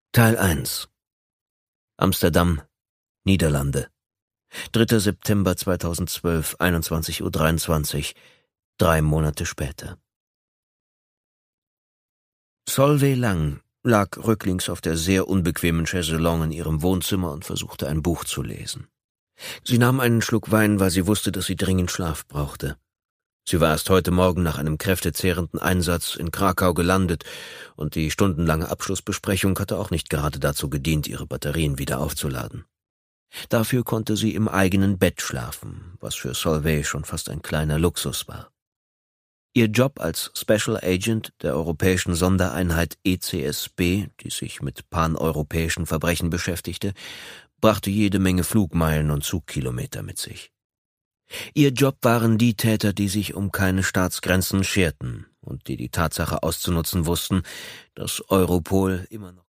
Teil 1. Amsterdam, Niederlande. 3. September 2012, 21:23 Uhr, 3 Monate später. Solveig Lang lag rücklings auf der sehr unbequemen Chaiselongue in ihrem Wohnzimmer und versuchte ein Buch zu lesen. Sie nahm einen Schluck Wein, weil sie wusste, dass sie dringend Schlaf brauchte. Sie war erst heute Morgen nach einem kräftezehrenden Einsatz in Krakau gelandet, und die stundenlange Abschlussbesprechung hatte auch nicht gerade dazu gedient, ihre Batterien wieder aufzuladen. Dafür konnte sie im eigenen Bett schlafen, was für Solveig schon fast ein kleiner Luxus war. Ihr Job als Special Agent der europäischen Sondereinheit ECSB, die sich mit paneuropäischen Verbrechen beschäftigte, brachte jede Menge Flugmeilen und Zugkilometer mit sich. Ihr Job waren die Täter, die sich um keine Staatsgrenzen scherten und die die Tatsache auszunutzen wussten, dass Europol immer noch